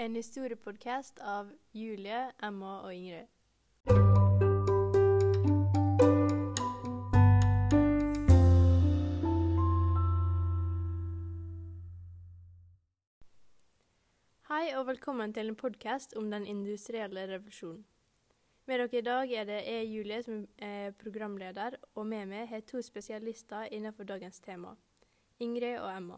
En historiepodcast av Julie, Emma og Ingrid. Hei og velkommen til en podcast om den industrielle revolusjonen. Med dere i dag er det Julie som er programleder, og med meg har to spesialister innenfor dagens tema, Ingrid og Emma.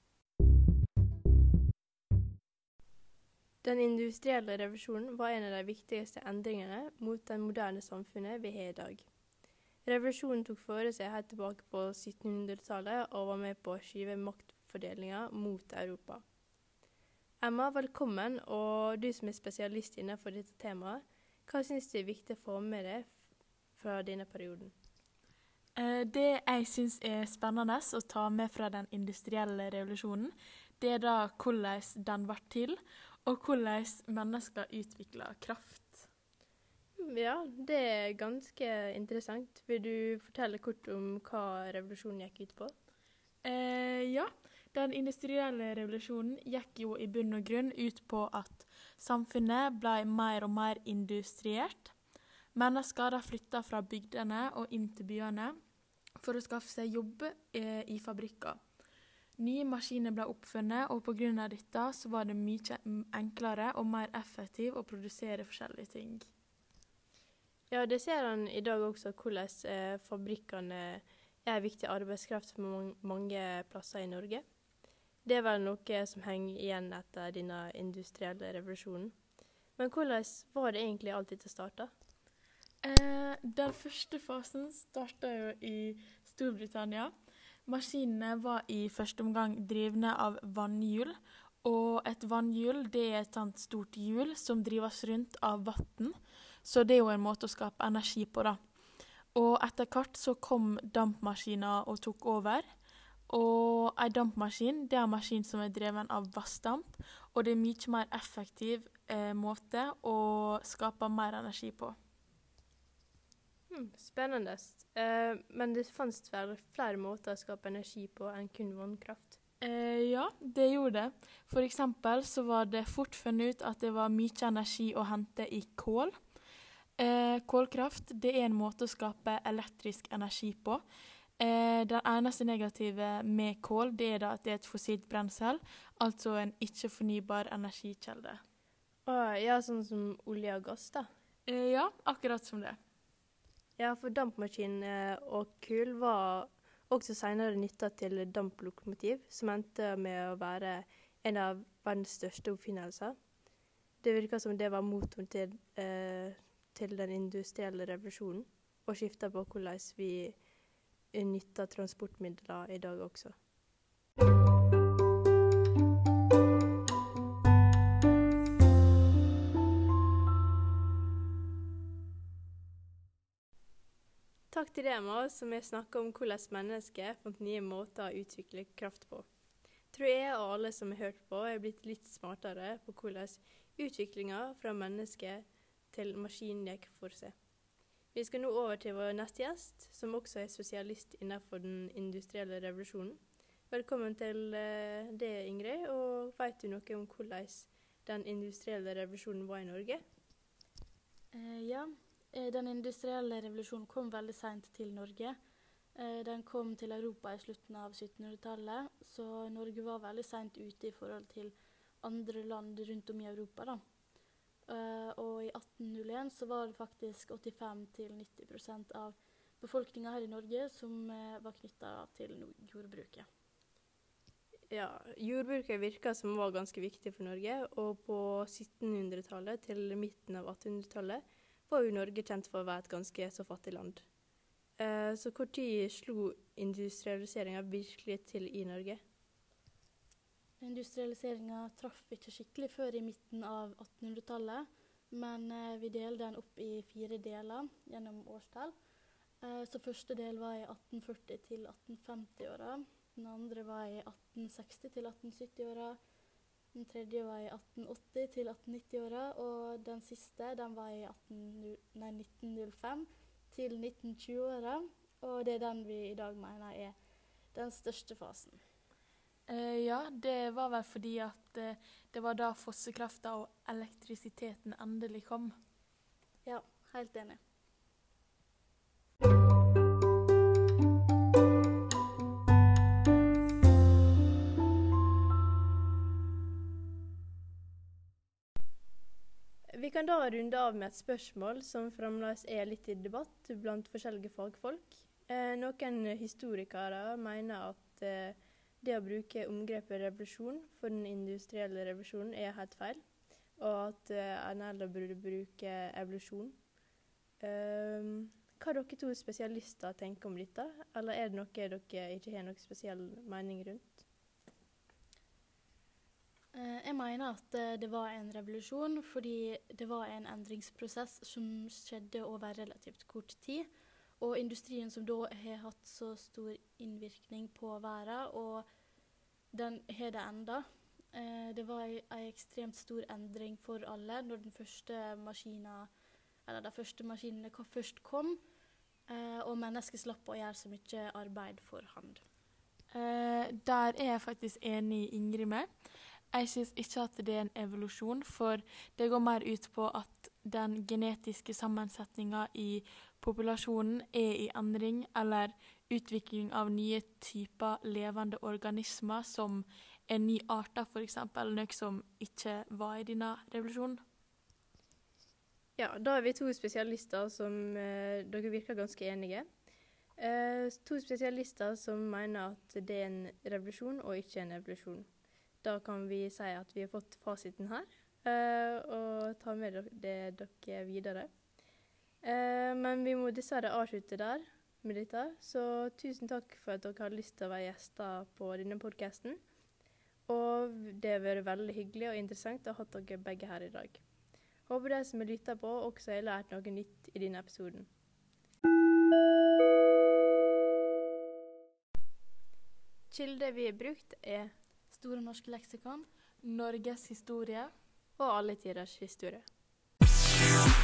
Den industrielle revolusjonen var en av de viktigste endringene mot det moderne samfunnet vi har i dag. Revolusjonen tok for seg helt tilbake på 1700-tallet og var med på å skyve maktfordelingen mot Europa. Emma, velkommen, og du som er spesialist innenfor dette temaet, hva synes du er viktig å få med deg fra denne perioden? Det jeg synes er spennende å ta med fra den industrielle revolusjonen, det er da hvordan den var til, og hvordan mennesker utviklet kraft. Ja, det er ganske interessant. Vil du fortelle kort om hva revolusjonen gikk ut på? Ja, den industrielle revolusjonen gikk jo i bunn og grunn ut på at samfunnet ble mer og mer industriert. Mennesker flyttet fra bygdene og inn til byene for å skaffe seg jobb i fabrikker. Nye maskiner ble oppfunnet, og på grunn av dette så var det mye enklere og mer effektivt å produsere forskjellige ting. Ja, det ser han i dag også hvordan fabrikkene er viktig arbeidskraft for mange plasser i Norge. Det er vel noe som henger igjen etter denne industrielle revolusjonen. Men hvordan var det egentlig alt dette startet? Den første fasen startet jo i Storbritannia. Maskinene var i første omgang drivne av vannhjul, og et vannhjul det er et sånt stort hjul som drives rundt av vann, så det er jo en måte å skape energi på da. Og etter hvert så kom dampmaskiner og tok over, og en dampmaskin det er en maskin som er dreven av vassdamp, og det er mye mer effektiv måte å skape mer energi på. Spennende. Men det fanns vel flere måter å skape energi på enn kun vannkraft? Ja, det gjorde det. For eksempel så var det fort funnet ut at det var mye energi å hente i kål. Kålkraft det er en måte å skape elektrisk energi på. Det eneste negative med kål det er da at det er et fossilt brensel, altså en ikke-fornybar energikjelde. Ja, sånn som olje og gass da? Ja, akkurat som det. Ja, for dampmaskin og kull var også senere nyttet til damplokomotiv, som endte med å være en av verdens største oppfinnelser. Det virker som det var motoren til den industrielle revolusjonen, og skiftet på hvordan vi nytter transportmidler i dag også. Takk til deg, Emma, som har snakket om hvordan mennesker fant nye måter å utvikle kraft på. Tror jeg og alle som har hørt på er blitt litt smartere på hvordan utviklingen fra mennesker til maskinen gikk for seg. Vi skal nå over til vår neste gjest, som også er spesialist innenfor den industrielle revolusjonen. Velkommen til deg, Ingrid, og vet du noe om hvordan den industrielle revolusjonen var i Norge? Ja. Den industrielle revolusjonen kom veldig sent til Norge. Den kom til Europa i slutten av 1700-tallet, så Norge var veldig sent ute i forhold til andre land rundt om i Europa da. Og i 1801 så var det faktisk 85-90% av befolkningen her i Norge som var knyttet til jordbruket. Ja, jordbruket virket som var ganske viktig for Norge, og på 1700-tallet til midten av 1800-tallet var jo Norge kjent for å være et ganske så fattig land. Så hvor tid slo industrialiseringen virkelig til i Norge? Industrialiseringen traff ikke skikkelig før i midten av 1800-tallet, men vi delte den opp i 4 deler gjennom årstall. Så første del var i 1840 til 1850-åra, den andre var i 1860 til 1870-åra, den tredje var i 1880 til 1890-åra, og den siste den var i 1905 til 1920-åra, og det er den vi i dag mener er den største fasen. Ja, det var vel fordi at det var da fossekrafta og elektrisiteten endelig kom. Ja, helt enig. Vi kan da runde av med et spørsmål som fremdeles litt i debatt blant forskjellige fagfolk. Noen historikere mener at det å bruke omgrepet revolusjon for den industrielle revolusjonen helt feil, og at en heller burde bruke evolusjon. Hva dere to spesialister tenker om dette, eller det noe dere ikke har noen spesiell mening rundt? Jeg mener at det var en revolusjon fordi det var en endringsprosess som skjedde over relativt kort tid. Og industrien som da har hatt så stor innvirkning på verden, og den har det enda. Det var en ekstremt stor endring for alle når de første maskinene først kom, og mennesker slapp å gjøre så mye arbeid for hand. Der jeg faktisk enig i Ingrid med. Jeg synes ikke at det en evolusjon, for det går mer ut på at den genetiske sammensetningen i populasjonen i endring, eller utvikling av nye typer levende organismer som en ny arter for eksempel, noe som ikke var i denne revolusjonen. Ja, da vi to spesialister som dere virker ganske enige. To spesialister som mener at det en revolusjon og ikke en evolusjon. Da kan vi si at vi har fått fasiten her, og ta med det dere videre. Men vi må dessverre avslutte der med dette, så tusen takk for at dere har lyst til å være gjester på denne podcasten. Og det har vært veldig hyggelig og interessant å ha hatt dere begge her i dag. Håper de som har lyttet på også har lært noe nytt i denne episoden. Kilder vi har brukt Store norske leksikon. Norges historie og alle tiders historie.